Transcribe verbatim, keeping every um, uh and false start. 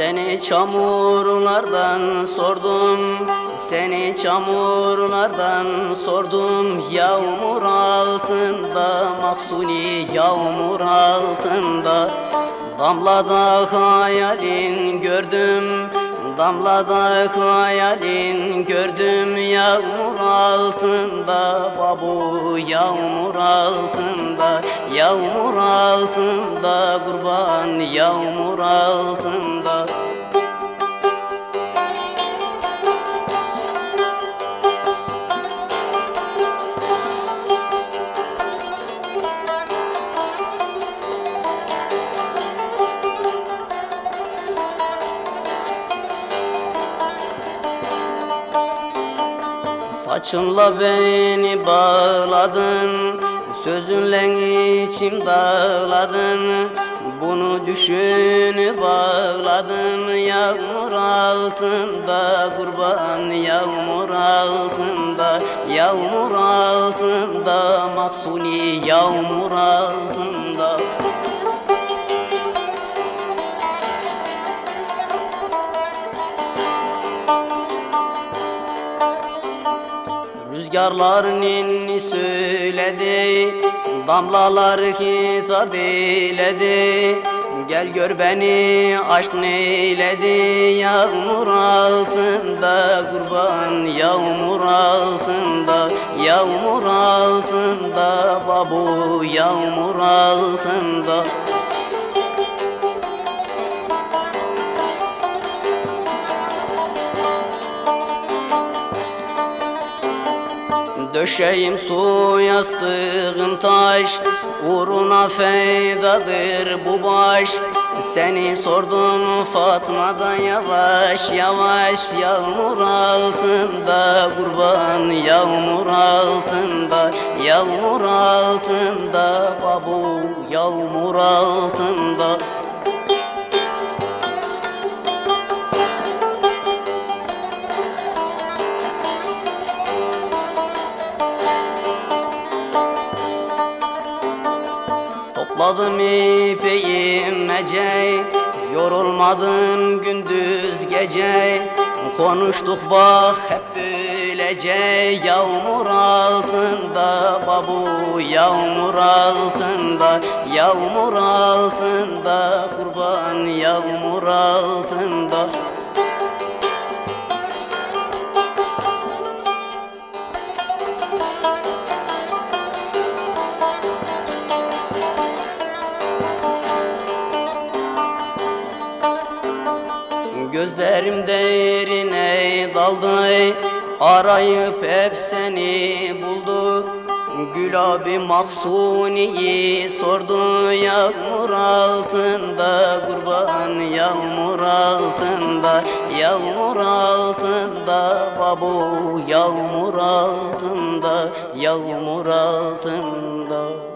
Seni çamurlardan sordum, seni çamurlardan sordum. Yağmur altında, Mahsuni yağmur altında. Damlada hayalin gördüm, damlada hayalin gördüm. Yağmur altında, babu yağmur altında. Yağmur altında kurban, yağmur altında. Saçınla beni bağladın, sözünle içim dağladın. Bunu düşünüp bağladım. Yağmur altında kurban, yağmur altında. Yağmur altında Mahsuni, yağmur altında. Rüzgarlar ninni söyledi, damlalar hitap eyledi. Gel gör beni aşk neyledi. Yağmur altında kurban, yağmur altında. Yağmur altında babu, yağmur altında. Döşeyim su, yastığım taş, uğruna feydadır bu baş. Seni sordum Fatma'dan yavaş yavaş. Yağmur altında kurban, yağmur altında. Yağmur altında babu, yağmur altında. Topladım ipeği mece, yorulmadım gündüz gece. Konuştuk bak hep böylece. Yağmur altında babu, yağmur altında. Yağmur altında kurban, yağmur altında. Gözlerim derine daldı, arayıp hep seni buldu. Gül abi Mahsuni'yi sordu. Yağmur altında kurban, yağmur altında. Yağmur altında babu, yağmur altında. Yağmur altında.